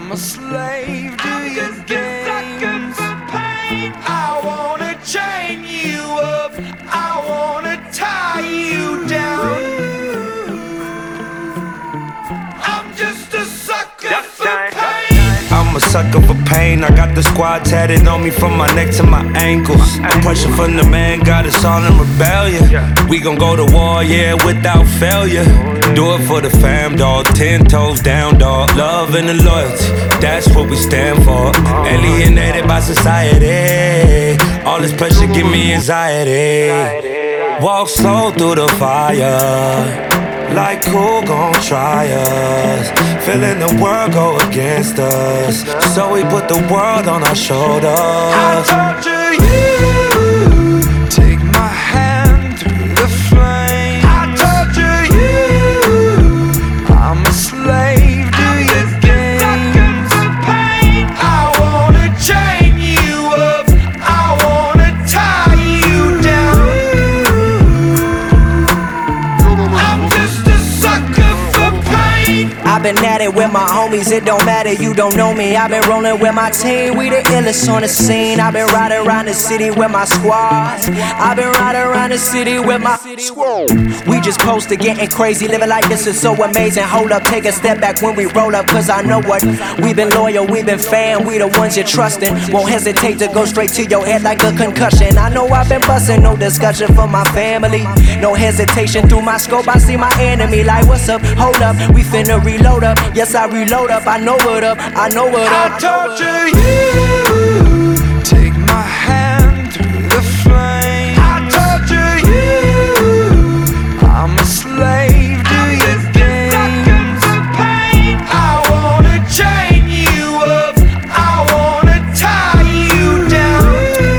I'm a slave to your games. I wanna chain you up, I wanna tie you down. I'm just a sucker for pain. I'm a sucker for pain. I got the squad tatted on me from my neck to my ankles. The pressure from the man got us all in rebellion. We gon' go to war, yeah, without failure. Do it for the fam, dog. 10 toes down, dog. Love and the loyalty, that's what we stand for. Alienated by society. All this pressure give me anxiety. Walk slow through the fire. Like who gon' try us? Feeling the world go against us, so we put the world on our shoulders. I torture you, take my hand through the flame. I torture you, I'm a slave to your games. I wanna chain you up, I wanna tie you down. I'm just a sucker for pain. I've been at it with my homies, it don't matter, you don't know me. I've been rolling with my team, we the illest on the scene. I've been riding around the city with my squad. I've been riding around the city with my squad. We just posted getting crazy, living like this is so amazing. Hold up, take a step back when we roll up, cause I know what. We've been loyal, we've been fan, we the ones you're trusting. Won't hesitate to go straight to your head like a concussion. I know I've been busting, no discussion for my family. No hesitation, through my scope I see my enemy. Like what's up, hold up, we finna reload up. Yes, I reload up, I know what up, I know what up. I torture you, take my hand through the flame. I torture you, I'm a slave to your games. I wanna chain you up, I wanna tie you down.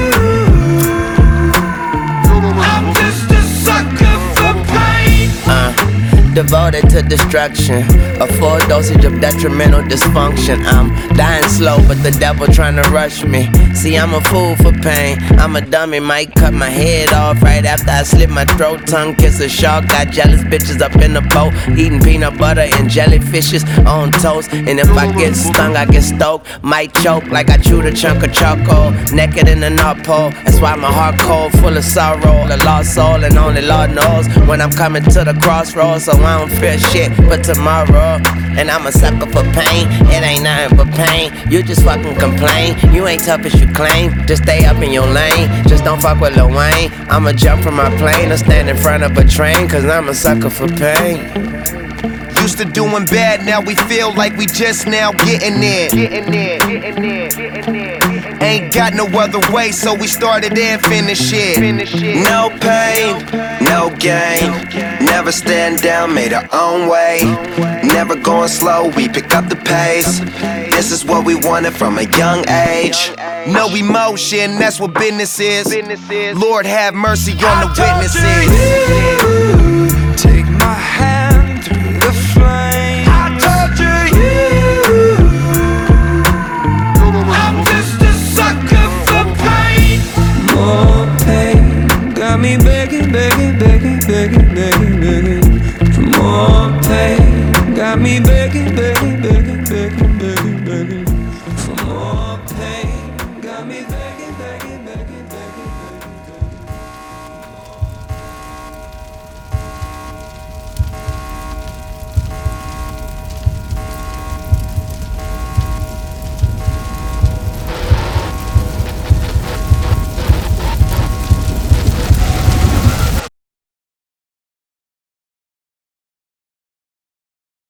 I'm just a sucker for pain. Devoted to destruction, a full dosage of detrimental dysfunction. I'm dying slow, but the devil trying to rush me. See, I'm a fool for pain. I'm a dummy, might cut my head off right after I slit my throat. Tongue kiss a shark, got jealous bitches up in the boat, eating peanut butter and jellyfishes on toast. And if I get stung, I get stoked, might choke like I chewed a chunk of charcoal. Naked in the North Pole, that's why my heart cold, full of sorrow. A lost soul, and only Lord knows when I'm coming to the crossroads. So I don't fear shit but tomorrow. And I'm a sucker for pain, it ain't nothing but pain. You just fucking complain, you ain't tough as you claim. Just stay up in your lane, just don't fuck with Lil Wayne. I'ma jump from my plane or stand in front of a train, cause I'm a sucker for pain. Used to doing bad, now we feel like we just now getting in. Ain't got no other way, so we started and finished it. No pain, no gain. Never stand down, made our own way. Never going slow, we pick up the pace. This is what we wanted from a young age. No emotion, that's what business is. Lord have mercy on the witnesses. Take my hand through the flame. I torture you, I'm just a sucker for pain. More pain, got me begging, begging, begging, begging, begging, begging for more pain. Got me begging, begging, begging, begging, begging, begging for more pain. Got me begging, begging.